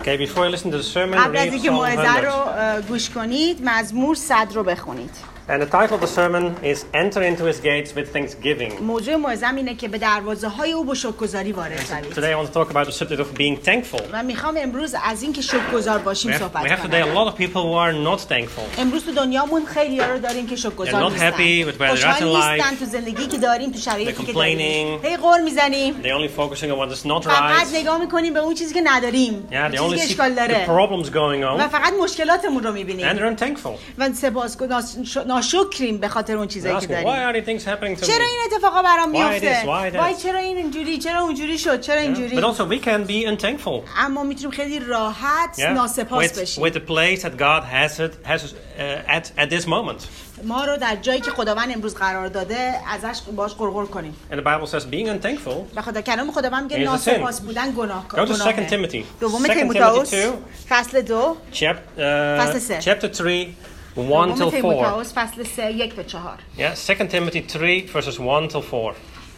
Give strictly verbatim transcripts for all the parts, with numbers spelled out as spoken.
Okay, before you listen to the sermon, قبل از read اینکه Psalm موعظه one رو hundred. اه، گوش کنید مزمور صد رو بخونید. And the title of the sermon is Enter into his gates with thanksgiving. موضوع موعظه‌م اینه که به دروازه های او با شکرگزاری وارد شوید. Today I want to talk about the subject of being thankful. و میخوام امروز از این که شکرگزار We باشیم have, صحبت we have today a کنم. lot of people who are not thankful. امروز تو دنیامون خیلی‌ها رو داریم که They're شکرگزار not happy with نیستن. where they're at in خوشحال life. نیستن تو زندگی که داریم، تو شرایطی They're که داریم. complaining. هی غر میزنیم. They're only focusing on what is not فقط right. نگاه میکنیم به اون چیزی که نداریم. Yeah, they چیزی only که see اشکال the داره. problems going و on فقط مشکلاتمون رو and میبینیم. they're unthankful. و سپاسگزار ناشکریم به خاطر اون They're چیزایی که asking, داریم. why are these things happening to چرا me? این اتفاقا برام Why میفته؟ this? Why that? وای چرا این اینجوری؟ چرا اونجوری شد؟ چرا Yeah. اینجوری؟ But also we can be unthankful. اما میتونیم خیلی راحت Yeah? ناسپاس With, بشیم. with the place that God has it has uh, at at this moment. ما رو در جایی که خداوند امروز قرار داده ازش باش غرغر کنیم. And the Bible says being unthankful. به خاطر کلام خداوند میگه Is a ناسپاس sin. بودن گناه Go to Second Timothy. دوم Second تیموتائوس Timothy two, فصل دو chap, فصل uh, سه. chapter three, one دوم till four. تیموتائوس فصل سه یک تا چهار. Yeah, Second Timothy three verses one till four.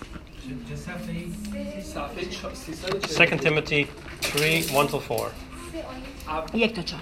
Second Timothy three, one till four. یک تا چهار.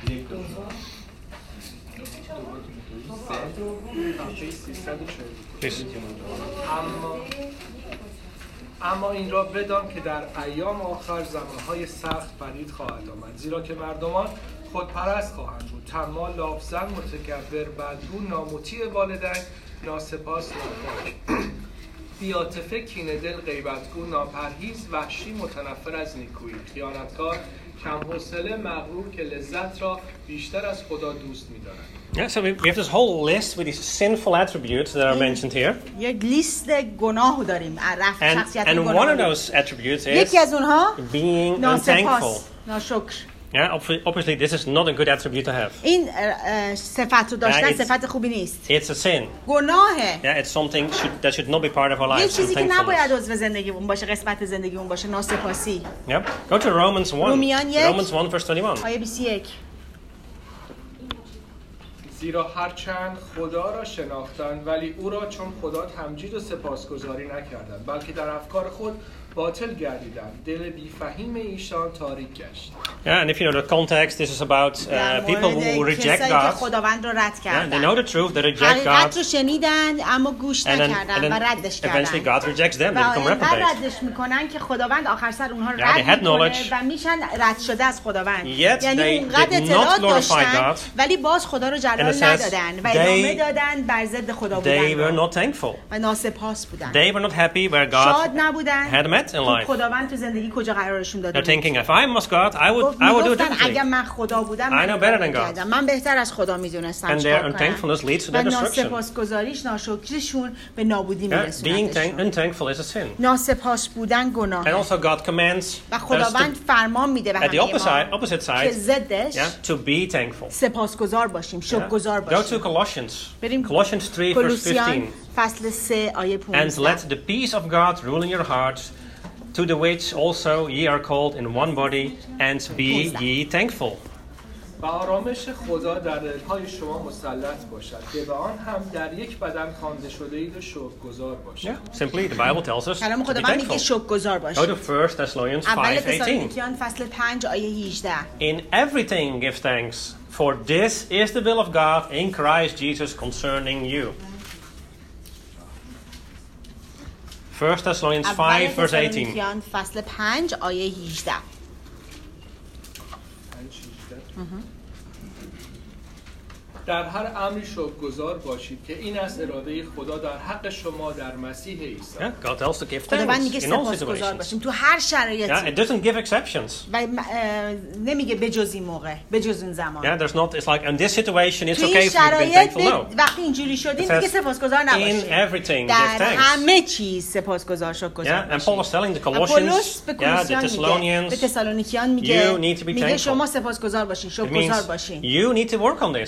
Please. اما اما این را بدان که در ایام آخر زمانهای سخت پدید خواهد آمد، زیرا که مردمان خودپرست خواهند بود، طماع، لافزن، متکبر، بدگو، نامطیع والدین، ناسپاس، ناپاک، بی‌عاطفه، کینه‌دل، غیبتگو، ناپرهیز، وحشی، متنفر از نیکویی، خیانتکار، کم حوصله، مغرور که لذت را بیشتر از خدا دوست می‌دارند. Yeah, so we, we have this whole list with these sinful attributes that are mentioned here. یک لیست گناه داریم. رفت And, شخصیت and one of گناه. those attributes is یکی از اونها being unthankful. ناسپاس، ناشکر. Yeah, obvi- obviously this is not a good attribute to have. این اه، اه، صفت رو داشتن Yeah, it's- صفت خوبی نیست. It's a sin. گناهه. Yeah, it's something should, that should not be part of our یه lives. چیزی که نباید unthankfulness. عضو زندگیمون باشه، قسمت زندگیمون باشه، ناسپاسی. Yep. Go to Romans one. رومیان یک. Romans one verse twenty-one. آیه بیست و یک. زیرا هرچند خدا را شناختند ولی او را چون خدا تمجید و سپاسگزاری نکردند، بلکه در افکار خود باطل گردیدند، دل بی‌فهیم ایشان تاریک گشت. Yeah, and if you know the context, this is about uh, در people who مورد reject کسایی که God. خداوند رو رد Yeah, they کردن. know the truth, they reject حقیقت God, رو شنیدن اما گوش and then, and نکردن و then ردش eventually کردن. God rejects them. و They become اینقدر reprobates. ردش میکنن که خداوند آخر سر اونها رو Yeah, they had رد میکنه knowledge. و میشن رد شده از خداوند. Yet یعنی they اونقدر did not اطلاعات glorify داشتن God. ولی باز خدا رو In a جلال sense, ندادن و they- ادامه دادن بر ضد خدا They were بودن not thankful. و ناسپاس بودن. They were not happy where شاد God نبودن. had met in خب life. خداوند تو زندگی کجا قرارشون داده They're بود؟ thinking, if I was God, I would, گفت- I would do it میگفتن اگر differently. من خدا بودم I من know این better کارو than God. می‌کردم. من بهتر از خدا میدونستم And چیکار their کنم. unthankfulness leads to و their destruction. ناسپاسگزاریش ناشکریشون به نابودی Yeah, being میرسوندشون. thank- unthankful is a sin. ناسپاس بودن گناه. And also God commands و us to, خداوند فرمان میده به at the همه opposite, ما opposite که side, ضدش yeah, to be thankful. سپاسگزار باشیم، Yeah. شکرگزار Go to باشیم. Colossians. بریم Colossians three verse کولوسیان fifteen. فصل سه آیه And پانزده. let the peace of God rule in your hearts, to the which also ye are called in one body, and be ye thankful. و آرامش خدا در دل‌های شما مسلط باشد که به آن هم در یک بدن خوانده شده اید و شکرگزار باشید. Yeah, simply the Bible tells us کلام to be خداوند میگه thankful. شکرگزار Go باشیم. to First Thessalonians اول five eighteen. تسالونیکیان فصل پنج آیه هجده. In everything give thanks, for this is the will of God in Christ Jesus concerning you. First Thessalonians اول five verse eighteen. تسالونیکیان فصل پنج آیه هجده. در هر امری شکرگزار باشید که این است اراده خدا در حق شما در مسیح عیسی. Yeah, God tells us to give خداوند thanks میگه in all سپاسگزار situations. باشیم تو هر Yeah, شرایطی. it doesn't give exceptions. و اه، نمیگه بجز این موقع، بجز این زمان. Yeah, there's not. It's like in this situation, it's تو okay این for you to be شرایط thankful. به- No. وقتی اینجوری شدین It دیگه says, سپاسگزار in نباشید. everything در give thanks. همه چیز سپاسگزار شکرگزار Yeah, and Paul is باشید. telling the و پولس Colossians, به yeah, the کولوسیان میگه، Thessalonians, به تسالونیکیان میگه، you need to be میگه thankful. شما سپاسگزار باشین، It شکرگزار means باشین. you need to work on که this. شما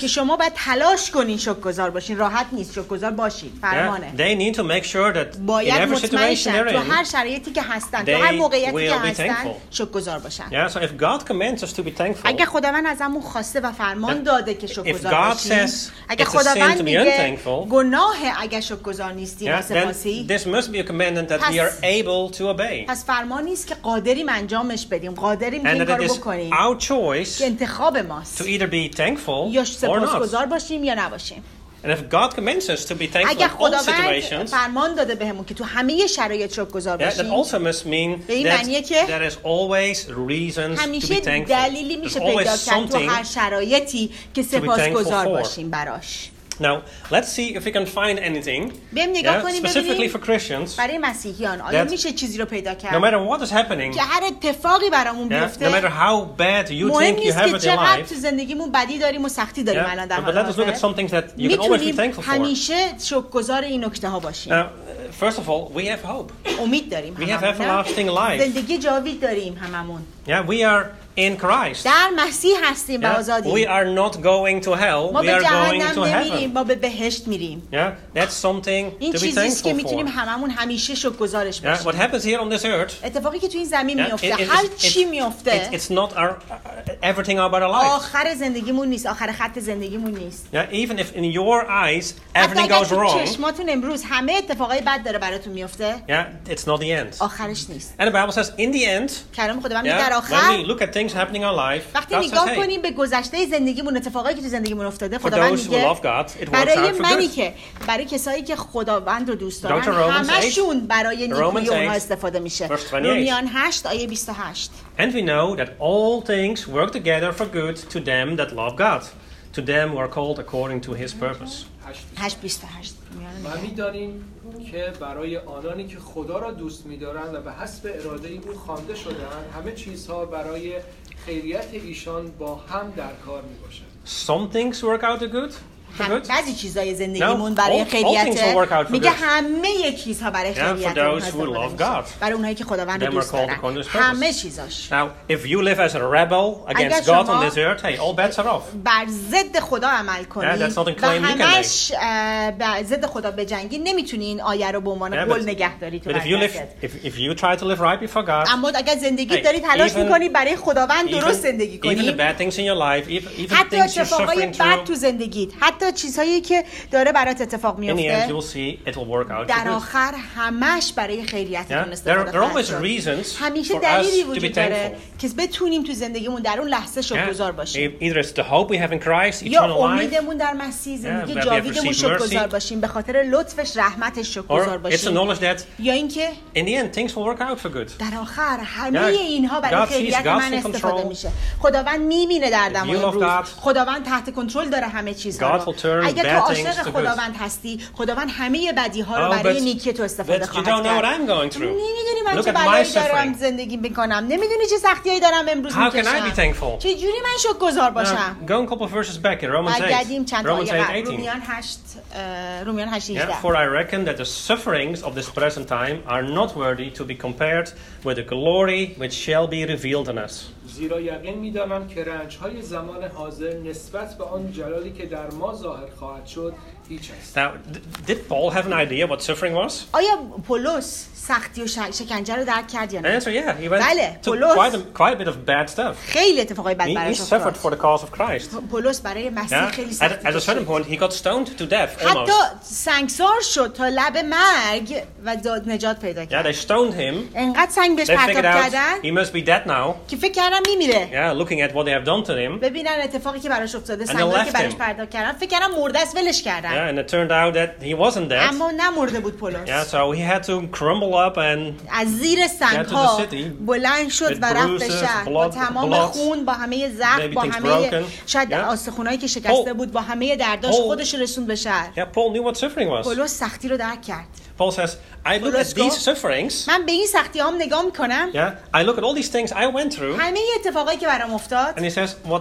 باید تلاش کنین شکرگزار باشین. راحت نیست، شکرگزار باشین. فرمانه. Yeah, they need to make sure that in باید every مطمئن situation شن they're تو in, هر شرایطی که هستن، تو they هر موقعیتی که will be هستن thankful. شکرگزار باشن. yeah, so if God commands us to be thankful, اگه خداوند ازمون خواسته و فرمان And داده که if شکرگزار God باشیم، says اگه it's a sin خداوند to be میگه unthankful, گناه اگه شکرگزار نیستی yeah, then ناسپاسی، this must be a commandment that پس- we are able to obey. پس فرمانی است که قادریم انجامش بدیم، قادریم که And این that کارو it is بکنیم، our choice که انتخاب to ماست either be thankful یا or not. سپاسگزار باشیم یا نباشیم. And if God commands us to be thankful اگه in all خداوند situations, فرمان داده بهمون که تو همه شرایط شکرگزار yeah, that باشیم، also must mean به این that معنیه که there is always reasons to همیشه be thankful. دلیلی There's میشه always پیدا کرد تو something. هر شرایطی که be سپاسگزار thankful for. باشیم براش. Now, let's see if we can find anything, بریم نگاه yeah, کنیم specifically for ببینیم Christians, برای مسیحیان آیا that میشه چیزی رو پیدا no کرد matter what is happening, که هر اتفاقی برامون yeah, no بیفته، matter how bad you مهم think you نیست have که it in چقدر life, تو زندگیمون بدی داریم و سختی داریم yeah, الان در but حال let us look at حاضر، some things that you can always be میتونیم thankful for. همیشه شکرگزار این نکته ها باشیم. Now, first of all, we have hope. امید داریم We have هممون، everlasting نه؟ life. زندگی جاوید داریم هممون، Yeah, we are in Christ. در مسیح هستیم و Yeah, we آزادیم. are not going to hell. ما We به are going to جهنم نمیریم، heaven. ما به بهشت میریم. Yeah, that's something این to be چیزی است که thankful میتونیم for. هممون همیشه شکرگزارش Yeah, باشیم. what happens here on this earth, اتفاقی که تو این زمین yeah, میفته، it- it- هر it's- چی it's- میفته it's- it's not our uh, everything about our life. آخر زندگیمون نیست، آخر خط زندگیمون نیست. Yeah, even if in your eyes حتی everything اگر goes تو wrong, چشماتون امروز همه اتفاقای بد داره براتون میفته، yeah, it's not the end. آخرش نیست. And the Bible says, in the end, کلام خداوند میگه در yeah, when آخر we look at things happening in our life, وقتی God says, نگاه hey, کنیم به گذشته زندگیمون، اتفاقایی که تو زندگیمون افتاده، for خداوند those who میگه love God, it works برای out for منی good. که برای کسایی که خداوند رو دوست دارن Go to Romans همشون برای Romans نیکویی اونها eight, استفاده میشه. verse twenty-eight. رومیان هشت آیه بیست و هشت. And we know that all things work together for good to them that love God, to them who are called according to His purpose. هشت بیست و هشت. و می‌دانیم که برای آنانی که خدا را دوست می‌دارند و به حسب اراده او خوانده شده‌اند همه چیزها برای خیریت ایشان با هم در کار می‌باشند. Some things work out to good, for هم good. بعضی چیزای زندگیمون No, برای all- all خیریت things will work out for میگه good. همه چیزها برای Yeah, for خیریت those اونها who استفاده love میشه. God. برای اونایی که خداوند رو Them are دوست called دارن according to His purpose. همه چیزاش. Now, if you live as a rebel against God شما- on this earth, hey, all bets are off. بر ضد خدا عمل کنی Yeah, that's not a و claim you can همش اه، بر ضد خدا بجنگی، نمیتونی این آیه رو به عنوان Yeah, قول but- نگه داری تو But if you live, دستت. if, if you try to live right before God, اما اگر زندگی Hey, داری تلاش even- میکنی برای خداوند even, درست زندگی even the کنی، bad things in your life, even, even حتی things you're اتفاقای suffering بد تو through, زندگیت، حتی چیزهایی که داره برات اتفاق in the end, you میفته، will see it will work out for در good. آخر همش برای Yeah? خیریتتون There, استفاده there are خواهد always شد. reasons همیشه for us دلیلی to be وجود داره thankful. که بتونیم تو زندگیمون در اون لحظه شکرگزار Yeah? باشیم. Either it's the hope we have in Christ, یا eternal life, امیدمون در مسیح، زندگی Yeah, we have جاویدمون received شکرگزار mercy. باشیم، به خاطر لطفش رحمتش شکرگزار or it's the باشیم، knowledge that یا اینکه in the end things will work out for good. در آخر همه Yeah, اینها برای God sees, خیریت God's من in استفاده control. میشه. خداوند میبینه دردم If you love امروز، God, خداوند تحت کنترل داره همه چیزها God رو. will turn اگه تو bad things عاشق to good. خداوند هستی، خداوند همه بدی ها رو Oh, برای but- نیکی تو استفاده but you خواهد don't know what کرد. I'm going through. نمیدونی من Look چه at my بلایی دارم suffering. زندگی میکنم، نمیدونی چه سختیایی دارم امروز How can I be میکشم. thankful? چه جوری من شکرگزار باشم؟ Now, go a couple of verses back in Romans برگردیم eight. چند تا Romans آیه eight, قبل. eighteen. رومیان هشت اه، رومیان هشت Yeah, هجده. for I reckon that the sufferings of this present time are not worthy to be compared with the glory which shall be revealed in us. زیرا یقین می‌دانم که رنج‌های زمان حاضر نسبت به آن جلالی که در ما ظاهر خواهد شد هیچ است. Now, d- did Paul have an idea what suffering was? آیا پولس سختی و ش- شکنجه رو درک کرد یا The نه؟ answer, yeah. He went بله، to پولس- quite a, quite a bit of bad stuff. خیلی اتفاقای بد He, he براش suffered افتاد. for the cause of Christ. پولس برای مسیح Yeah? خیلی At, سختی at a certain کشید. point, he got stoned to death حتی almost. سنگسار شد تا لب مرگ و داد نجات پیدا Yeah, کرد. they stoned him. انقدر سنگ بهش They پرتاب figured out کردن he must be dead now. که فکر کردم میمیره. Yeah, looking at what they have done to him. ببینن اتفاقی که براش افتاده، they سنگایی که left براش him. پرتاب کردن، فکر کردم مرده است، ولش کردن. Yeah, and it turned out that he wasn't dead. اما نه مرده بود پولس. Yeah, so he had to crumble up and از زیر سنگ to the ها city بلند شد with و رفت به bruises, شهر با blood- تمام blood, خون، با همه زخم، maybe با things همه broken. شاید Yeah. آستخونایی که شکسته Paul- بود، با همه درداش Paul- خودش رو رسوند به شهر. yeah, Paul knew what suffering was. پولس سختی رو درک کرد. Paul says, I look Let's at go. these sufferings. من به این سختی هام نگاه میکنم، Yeah, I look at all these things I went through, همه اتفاقایی که برام افتاد، and he says, what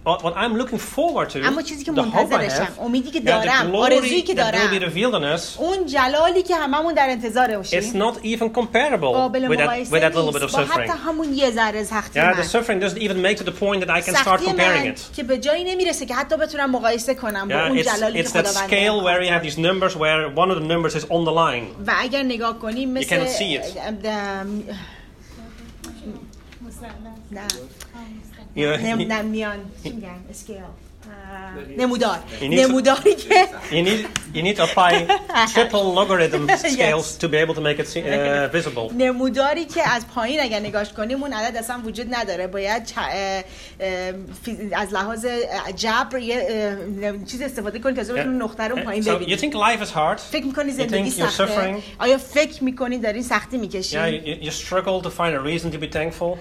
what, what I'm looking forward to, اما چیزی که the hope I منتظرشم، have, امیدی که yeah, the دارم، آرزویی glory که that will be دارم، revealed on us, اون جلالی که هممون در انتظار it's باشیم not even comparable قابل with that, مقایسه with that little bit of نیست با suffering. حتی همون یه ذره سختی Yeah, the من. suffering doesn't even make to the point that I can start سختی comparing من it. که به جایی نمیرسه که حتی بتونم مقایسه کنم با Yeah, اون it's, جلالی که it's that خداوند scale where you داره. have these numbers where one of the numbers is on the line. و اگر نگاه کنیم مثل cannot see it. نه You, نم- you, نمیان چی میگن اسکیل نمودار You need to- نموداری که you need you need to apply triple logarithm scales Yes. to be able to make it see, uh, visible. نموداری که از پایین اگر نگاش کنیم اون عدد اصلا وجود نداره باید چ- اه، اه، فی- از لحاظ جبر یه اه، چیز استفاده کنید که از اون نقطه رو پایین So you ببینید. think life is hard? فکر میکنی You زندگی think you're سخته؟ suffering? آیا فکر میکنی دارین سختی Yeah, میکشین؟ you, you struggle to find a reason to be thankful.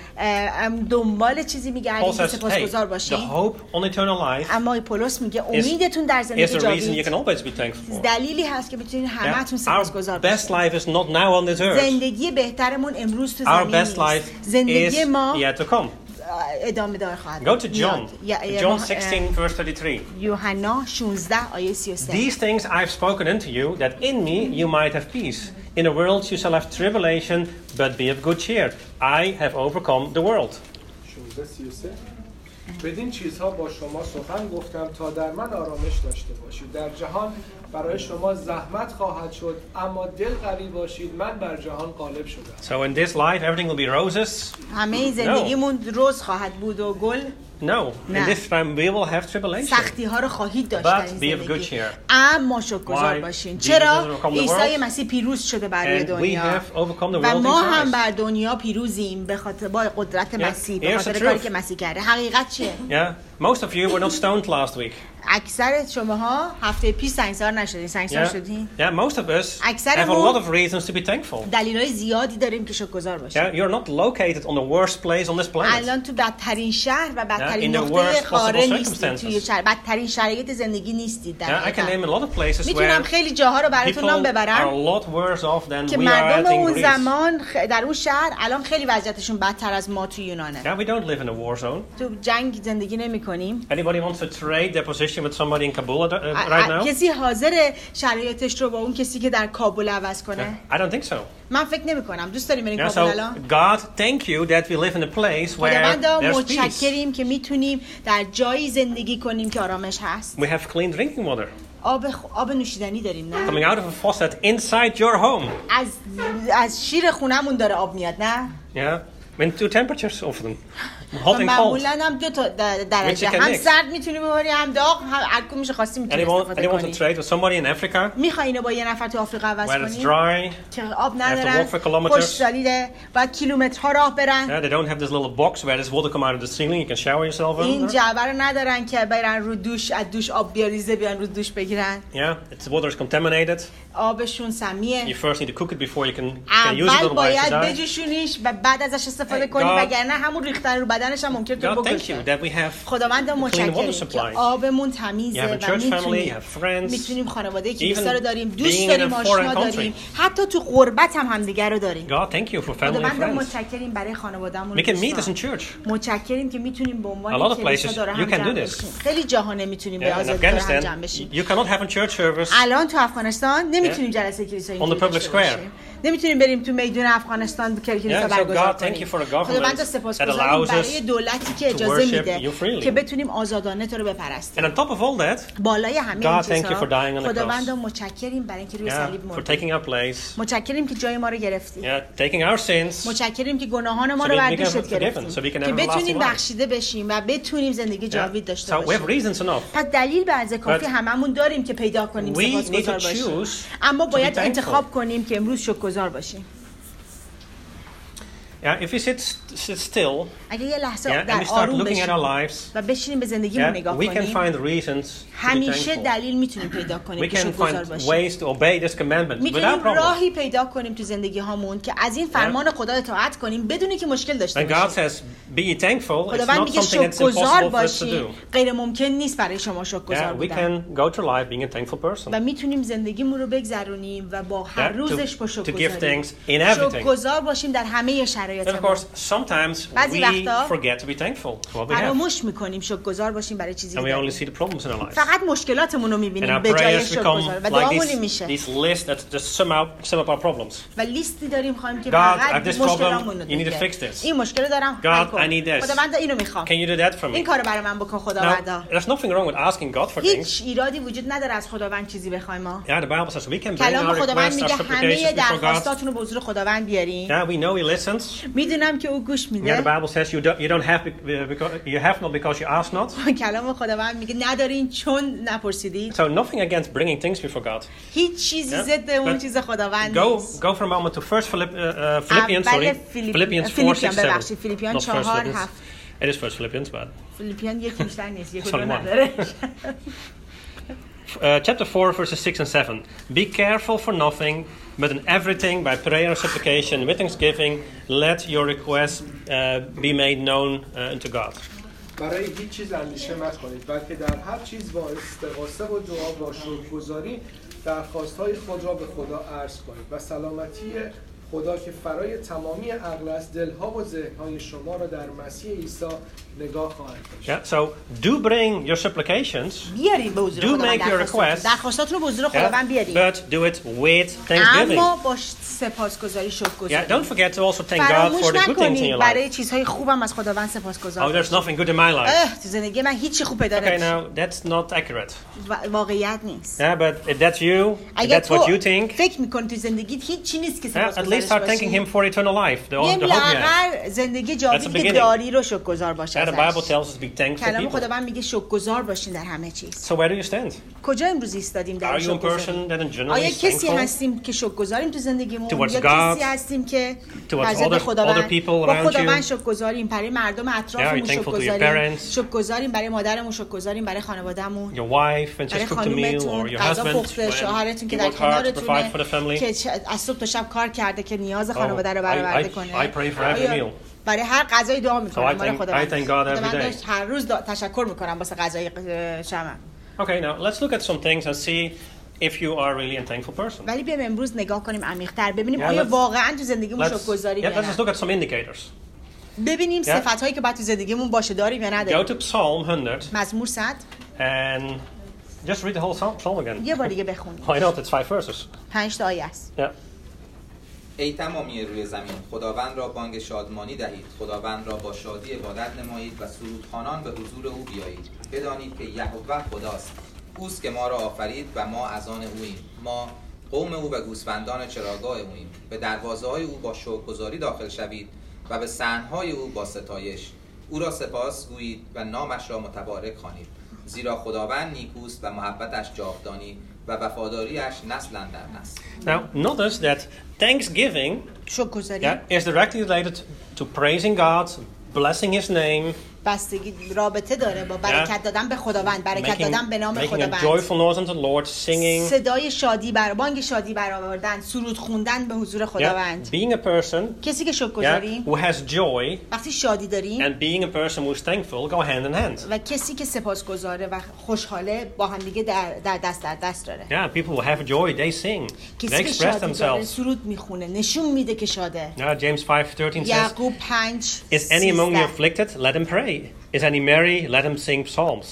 دنبال چیزی Paul میگردید که says, hey, سپاسگزار the باشین. hope on eternal life اما پولس میگه امیدتون در is زندگی the reason you جاوید can always be thankful for. دلیلی هست که بتونین Yeah? همتون سپاسگزار Our best باشین. life is not now on this earth. زندگی بهترمون امروز تو Our زمین best life نیست. زندگی is ما yet to come. ادامه دار خواهد Go to بود. John, میاد. یا- یا John ما- sixteen verse thirty-three. یوحنا شانزده آیه سی و سه. These things I've spoken unto you, that in me you might have peace. In the world you shall have tribulation, but be of good cheer. I have overcome the world. شانزده سی و سه بدین چیزها با شما سخن گفتم تا در من آرامش داشته باشید. در جهان برای شما زحمت خواهد شد، اما دل قوی باشید، من بر جهان غالب شدم. So in this life everything will be roses? همه زندگیمون روز خواهد بود و گل. No. In No. this time we will have tribulation. سختی ها رو خواهید داشت But در این be of good زندگی. cheer. اما شکرگزار Why? باشین. Jesus چرا؟ has overcome the عیسی world. مسیح پیروز شده بر روی And we دنیا have overcome the و world in ما هم Christ. بر دنیا پیروزیم به خاطر با قدرت Yeah. مسیح به Here's خاطر the کاری truth. که مسیح کرده. حقیقت چیه؟ Yeah. Most of you were not stoned last week. اکثر شماها هفته پیش سنگسار نشدین. سنگسار Yeah. شدین؟ Yeah. Most of us اکثر have a ما- lot of reasons to be thankful. دلایل زیادی داریم که شکرگزار باشیم. Yeah. You're not located on the worst place on this planet. الان تو بدترین شهر و بدترین in the نقطه worst قاره possible نیستید. توی circumstances. شهر بدترین شرایط زندگی نیستید در Yeah. I can حقیقت. name a lot of places میتونم where خیلی جاها رو براتون people نام are a ببرم lot worse off than که we are مردم at in اون Greece. زمان خ- در اون شهر الان خیلی وضعیتشون بدتر از ما تو یونانه. Yeah. We don't live in a war zone. تو جنگ زندگی نمی کنیم. Anybody wants to trade their position with somebody in Kabul uh, right now? کسی حاضر شرایطش رو با اون کسی که در کابل عوض کنه؟ I don't think so. من فکر نمی کنم. دوست داریم بریم Yeah, کابل so الان؟ God, thank you that we live in a place where خداوندا there's peace. متشکریم که میتونیم در جایی زندگی کنیم که آرامش هست. We have clean drinking water آب خ... آب نوشیدنی داریم نه؟ coming out of a faucet inside your home. از از شیر خونمون داره آب میاد نه؟ Yeah, in two temperatures often, hot and cold. معمولا هم دو تا د- درجه Which you can هم mix. سرد میتونی ببری هم داغ هم هر کدومش خواستی میتونی Anyone, استفاده anyone to کنی. trade with somebody in Africa میخوای اینو با یه نفر تو آفریقا عوض where it's کنی dry? که آب to ندارن walk for kilometers. خوشحالیه باید کیلومترها راه برن Yeah, they don't have this little box where there's water come out of the ceiling. You can shower yourself این in. جعبه رو ندارن که برن رو دوش از دوش آب بیاریزه بیان رو دوش بگیرن Yeah, its water is contaminated. آبشون سمیه You first need to cook it before you can, can use it, اول otherwise you باید die. بجوشونیش و بعد ازش استفاده Hey, کنی God- وگرنه همون ریختن رو بدنش هم ممکن تو God, thank you بکشه that we have خداوند clean water متشکریم که supply. آبمون You تمیزه have a و church family, you میتونیم have friends. میتونیم خانواده Even کلیسا رو داریم being دوست in داریم a آشنا foreign داریم country. حتی تو غربت هم همدیگر رو داریم God, thank you for family and خداوند friends. متشکریم برای خانواده‌مون We can meet us in church. متشکریم که میتونیم به A عنوان lot of کلیسا places داره you هم can جمع do this. بشیم خیلی جاها نمیتونیم به Yeah, in آزادی داره هم جمع Afghanistan, بشیم you cannot have a church service الان تو افغانستان نمیتونیم جلسه کلیسایی On the public داشته square. باشیم. نمیتونیم بریم تو میدون افغانستان کلیسا Yeah, so برگزار God, thank کنیم you for a government خداوند that سپاسگزاریم allows us برای دولتی که to اجازه worship میده you freely. که بتونیم آزادانه تو رو بپرستیم And on top of all that, بالای همه این God, thank you for dying on چیزها the خداوند cross. متشکریم برای اینکه روی yeah, صلیب for مردی taking our place, متشکریم که جای ما رو گرفتی yeah, taking our sins, متشکریم که گناهان ما So رو we بر can دوشت be forgiven, گرفتیم so we can که have بتونیم everlasting life. بخشیده بشیم و بتونیم زندگی yeah. جاوید داشته So we have باشیم reasons enough. پس دلیل به اندازه کافی But هممون داریم که پیدا کنیم we need سپاسگزار to باشیم choose اما to be باید thankful. انتخاب کنیم که امروز شکرگزار باشیم Yeah, if we sit, sit still, اگه یه لحظه yeah, and در we start آروم looking at our بشیم lives, و بشینیم به زندگیمون yeah, نگاه we can کنیم find reasons to be همیشه thankful. دلیل میتونیم پیدا کنیم We که can شکرگزار find باشیم ways to obey this commandment without میتونیم problem. راهی پیدا کنیم تو زندگی هامون که از این فرمان خدا اطاعت کنیم بدون که مشکل داشته When God باشیم says, be ye thankful, it's خداوند not میگه something that's شکرگزار impossible for us to باشیم do. غیر ممکن نیست برای شما شکرگزار Yeah, we بودن can go through life being a thankful person. و میتونیم زندگیمون رو بگذرونیم و با هر Yeah, روزش to- با to give شکرگزاری thanks in everything. شکرگزار باشیم در همه شرایط And of course, sometimes بعضی we وقتا forget to be thankful for what we have. فراموش میکنیم شکرگزار باشیم برای چیزی And که we only داریم. see the problems in our lives. فقط مشکلاتمون رو And میبینیم our به جای prayers become شکرگزار و like دعامون these, میشه. these lists that just sum up, sum up our problems. و لیستی داریم خواهیم که God, I have فقط this مشکلامون problem. رو You need to داره. fix this. این مشکل رو دارم God, حل I کن. need this. خداوند اینو میخوام. Can you do that for me? این کارو برای من بکن خداوندا. Now, there's nothing wrong with asking God for things. هیچ ایرادی وجود نداره از خداوند چیزی بخوایم ما. Yeah, the Bible says we can bring کلام our خداوند requests, our میگه همه supplications before God. درخواستاتون رو به حضور خداوند بیارین. Yeah, we know He listens. میدونم که او گوش Yeah, the میده. Bible says you don't, you don't have be- because you have not because you ask not. کلام خداوند میگه ندارین چون نپرسیدید. So nothing against bringing things before God. هیچ چیزی Yeah, ضد اون but چیز خداوند Go نیست. go for a moment to First Philipp, uh, uh, Philippians, اول sorry, فیلیپ- Philippians four, فیلیپیان six, seven. ببخشید فیلیپیان Not First چهار Philippians. هفت. It is First Philippians, but فیلیپیان یک بیشتر نیست یک It's دو only one. نداره. uh, chapter four, verses six and seven. Be careful for nothing, but in everything by prayer and supplication with thanksgiving, let your requests uh, be made known uh, unto God. برای هیچ چیز اندیشه نکنید بلکه در هر چیز با استغاثه و دعا با شکرگزاری درخواست‌های خود را به خدا عرض کنید و سلامتی خدا که فرای تمامی عقل است دلها و ذهن‌های شما را در مسیح عیسی نگاه خواهد داشت. Yeah, so do bring your supplications, بیارید به حضور Do خداوند make your درخواستاتون. requests. درخواستاتون رو به حضور yeah, خداوند بیارید. but do it with thanksgiving. اما با سپاسگزاری Yeah, شکرگزاری. don't forget to also thank God فراموش for the good things in نکنید your برای life. چیزهای خوبم از خداوند Oh, سپاسگزار there's باشید. nothing good in my life. اه، تو زندگی من هیچی خوب پیدا Okay, نمیشه. now that's not accurate. و- واقعیت نیست. Yeah, but if that's you, if اگر that's what you تو think, فکر میکنی تو زندگیت هیچی نیست که yeah, at least سپاسگزارش start thanking Him باشی. for eternal life, the, یه the hope you have. لاغر زندگی That's the جاوید که beginning. داری رو شکرگزار باش Yeah, the Bible ازش. tells us to be thankful کلام people. خداوند میگه شکرگزار باشین در همه چیز. So where do you stand? کجا امروز ایستادیم در Are you a شکرگزاری؟ person that in general آیا is کسی thankful هستیم که شکرگزاریم تو زندگیمون towards یا God, کسی هستیم که towards حضرت other- خداوند other people با around خداوند you? شکرگزاریم برای مردم Yeah, اطرافمون you're thankful to your شکرگزاریم parents, شکرگزاریم برای مادرمون شکرگزاریم برای خانوادهمون your wife, and برای just cooked a meal, or خانومتون your غذا husband, پخته when شوهرتون he که در worked hard to provide for the کنارتونه family. که چ- از صبح تا شب کار کرده که نیاز Oh, خانواده رو I- برآورده I- کنه I pray for every آیا meal. برای هر غذای دعا So I میکنم برای thank- خداوند I thank God every خداوند day. هر روز دعا- تشکر میکنم واسه غذای شمم. Okay, now let's look at some things and see if you are really a thankful person. ولی بیایم امروز نگاه کنیم عمیق‌تر ببینیم Yeah, آیا let's- واقعا تو زندگیمون Let's, شکرگزاریم yeah, یا let's just نه look at some indicators. ببینیم Yeah. صفات‌هایی که باید تو زندگیمون باشه داریم یا Go نداریم. to Psalm one hundred مزمور صد and just read the whole psalm, psalm again. یه بار دیگه بخونیم. Why not? It's five verses. پنج تا آیه است. Yeah. ای تمامی روی زمین خداوند را بانگ شادمانی دهید خداوند را با شادی عبادت نمایید و سرودخوانان به حضور او بیایید بدانید که یهوه خداست اوست که ما را آفرید و ما از آن اوییم ما قوم او و گوسفندان چراگاه اوییم به دروازه‌های او با شکرگزاری داخل شوید و به صحن‌های او با ستایش او را سپاس گویید و نامش را متبارک خوانید زیرا خداوند نیکوست و محبتش جاودانی و وفاداریش نسلا در نسل. Now, notice that thanksgiving شکرگزاری yeah, is directly related to praising God, blessing His name, بستگی رابطه داره با برکت دادن به خداوند برکت making, دادن به نام making a خداوند joyful noise unto the Lord, singing, صدای شادی بر بانگ شادی برآوردن سرود خوندن به حضور yeah, خداوند being a person کسی که yeah, شکرگزاریم who has joy, وقتی شادی داریم and being a person who is thankful go hand in hand. و کسی که سپاسگزاره و خوشحاله با هم دیگه در, در دست در دست داره Yeah, people who have joy, they sing, they کسی که express شادی داره themselves. سرود میخونه نشون میده که شاده. Yeah, James five thirteen says, یعقوب پنج Is any among you afflicted? Let him pray. Is any merry? Let him sing psalms.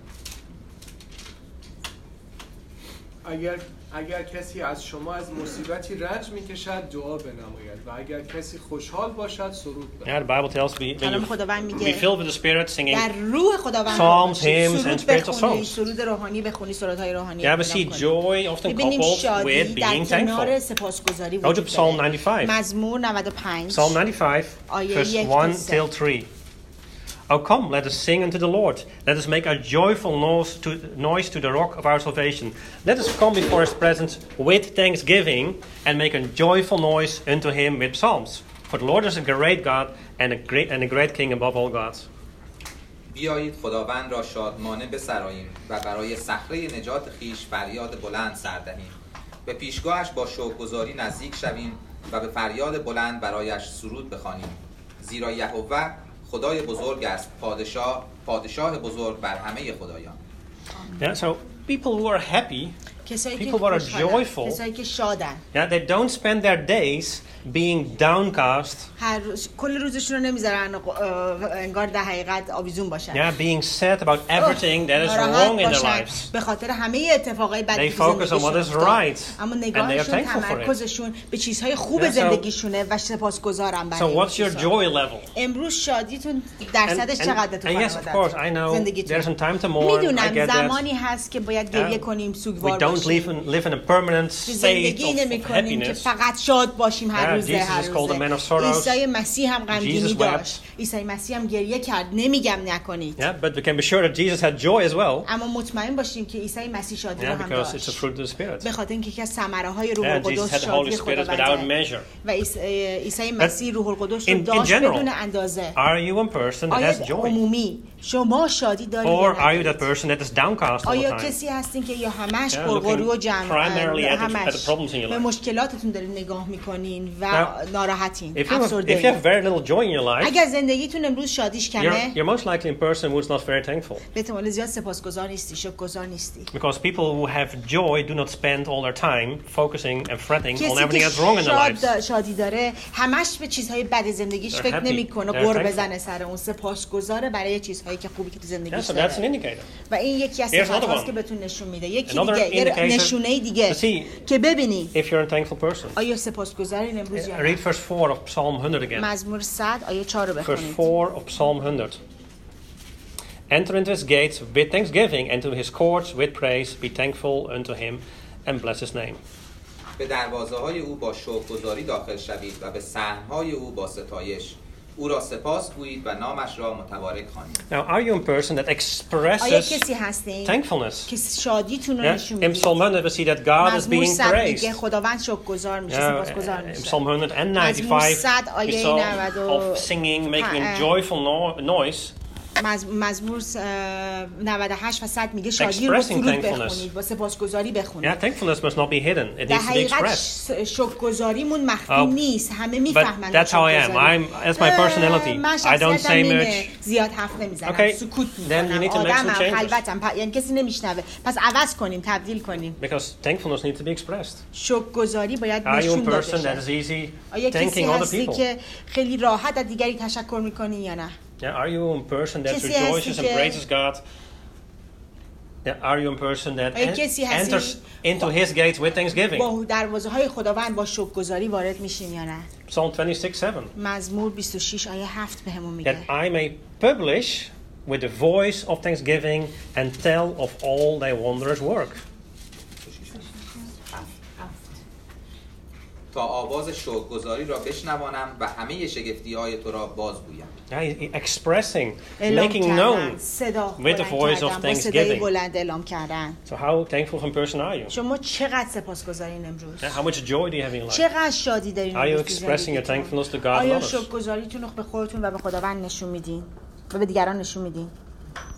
اگر اگر کسی از شما از مصیبتی رنج میکشد دعا بنماید و اگر کسی خوشحال باشد سرود Yeah, بخواند. the Bible tells me when کلام you خداوند میگه be filled with the Spirit, singing. در روح خداوند Psalms, باشید. hymns, and سرود spiritual بخونید songs. سرود روحانی بخونید سرودهای روحانی Yeah, we اعلام see کنید. joy often ببینیم coupled شادی with در being کنار thankful. سپاسگزاری Go to وجود Psalm داره. ninety-five. مزمور نود و پنج Psalm ninety-five, آیه verse یک one تا سه. till three. Oh, come, let us sing unto the Lord. Let us make a joyful noise to, noise to the rock of our salvation. Let us come before His presence with thanksgiving and make a joyful noise unto Him with psalms. For the Lord is a great God and a great, and a great King above all gods. بیایید خداوند را شادمانه بسراییم و برای صخره نجات خیش فریاد بلند سر دهیم به پیشگاهش با شکرگزاری نزدیک شویم و به فریاد بلند برایش سرود بخوانیم زیرا یهوه خدای بزرگ است پادشاه پادشاه بزرگ بر همه خدایان. Yeah, so people who are happy کسایی که People who are خوشحالن، joyful. کسایی که شادن. Yeah, they don't spend their days being downcast. هر روز کل روزشون رو نمیذارن انگار در حقیقت آویزون باشن. Yeah, being sad about everything that is wrong in their lives. به خاطر همه اتفاقای بدی They که focus on what is right. اما And they are نگاهشون thankful for it. تمرکزشون به چیزهای خوب Yeah, so- زندگیشونه و سپاسگزارن برای So این what's your چیزها. joy level? امروز شادیتون And, درصدش and, چقدر تو and yes, of course, I know زندگیتون؟ there's a time to mourn. I میدونم get that. زمانی هست که باید گریه Yeah. کنیم، We سوگوار don't live باشیم. in, live in a permanent که state زندگی of, نمی of کنیم که happiness. فقط شاد باشیم هر Yeah, روزه Jesus هر is called a man of روزه. sorrows. عیسی مسیح هم غمگینی Jesus داشت. wept. عیسی مسیح هم گریه کرد. نمیگم نکنید. Yeah, but we can be sure that Jesus had joy as well. اما مطمئن باشیم که عیسی مسیح شادی رو Yeah, هم because it's a داشت. fruit of the Spirit. به خاطر اینکه یکی از ثمره‌های روح Yeah, Jesus القدس had the Holy شادی Spirit without خداونده measure. و عیسی عیسی مسیح روح القدس رو In, in داشت general, بدون اندازه. are you a person that آیا has joy? عمومی شما شادی دارید یا Or are you that ندارید؟ person that is downcast all the آیا time? کسی هستین که یا همش Yeah, قرقرو و looking جمع primarily at the- همش at the problems in your به life. مشکلاتتون دارید نگاه میکنین و Now, ناراحتین If you, have, if you افسرده have very little joy in your life, اگر زندگیتون امروز شادیش you're, کمه you're most likely a person who's not very thankful. به احتمال زیاد سپاسگزار نیستی، شکرگزار نیستی. Because people who have joy do not spend all their time focusing and fretting on کسی everything که that's wrong in their شاد lives. دا- شادی داره همش به چیزهای بد زندگیش They're فکر happy. نمیکنه، They're غر thankful. بزنه سر اون، سپاسگزاره برای چیزهایی که خوبی که تو Yeah, زندگیش so that's an داره. indicator. و این یکی از Here's another صفات one. که بهتون نشون میده. یکی Another دیگه، یه indicator نشونه دیگه to see که ببینی if you're a thankful person. آیا سپاسگزارین امروز یا Uh, نه. Read verse four of Psalm one hundred again. مزمور صد آیه چهار رو Verse بخونید. four of Psalm one hundred. Enter into his gates with thanksgiving, and to his courts with praise. Be thankful unto him, and bless his name. به دروازه های او با شکرگزاری داخل شوید و به صحن‌های او با ستایش. او را سپاس گویید و نامش را متبارک خوانید. Now, are you a person that آیا expresses کسی هستین thankfulness? که شادیتون رو Yeah? نشون In میدید؟ Psalm one hundred, we see that God is مزمور being صد praised. میگه خداوند شکرگزار میشه، Yeah, سپاسگزار in میشه. Psalm one hundred مزمور ninety-five, صد we آیه saw نود و of singing, making a اه. joyful no- noise. مز- مزمور اه، نود و هشت و صد میگه شادی رو با Expressing سرود thankfulness. بخونید، با سپاسگزاری بخونید. Yeah, thankfulness must not be hidden. It در needs to be حقیقت expressed. ش- شکرگزاریمون مخفی Oh, نیست، همه But میفهمن that's how I am. I'm, that's my personality. من I don't شخصیتم say اینه، much. زیاد حرف نمیزنم، Okay, سکوت then you need میکنم، to make some آدمم، changes. خلوتم، پ- یعنی کسی نمیشنوه. پس عوض کنیم، تبدیل کنیم. Because thankfulness needs to be expressed. شکرگزاری باید Are you نشون a داده person that is شه. easy آیا کسی thanking other هستی people? که خیلی راحت از دیگری تشکر میکنی یا نه؟ Yeah, are you a person that کسی rejoices هستی and که- praises God? Yeah, are you a person that آیا en- کسی هستی enters into his gates with thanksgiving? با دروازه های خداوند با شکرگزاری وارد میشین یا نه؟ Psalm twenty-six seven. مزمور بیست و شش آیه هفت بهمون میگه That I may publish with the voice of thanksgiving and tell of all thy wondrous work. تا آواز شکرگزاری را بشنوانم و همه شگفتی‌های تو را بازگویم. Yeah, he- expressing, اعلام making کردن، known. صدا with the بلند voice of کردن، با صدای thanksgiving. بلند اعلام کردن. So how thankful of a person are you? شما چقدر سپاسگزارین امروز؟ Yeah, how much joy do you have in your life? چقدر شادی دارین Are you امروز تو expressing your زندگیتون؟ thankfulness to God and آیا others? شکرگزاریتون رو به خودتون و به خداوند نشون میدین و به دیگران نشون میدین؟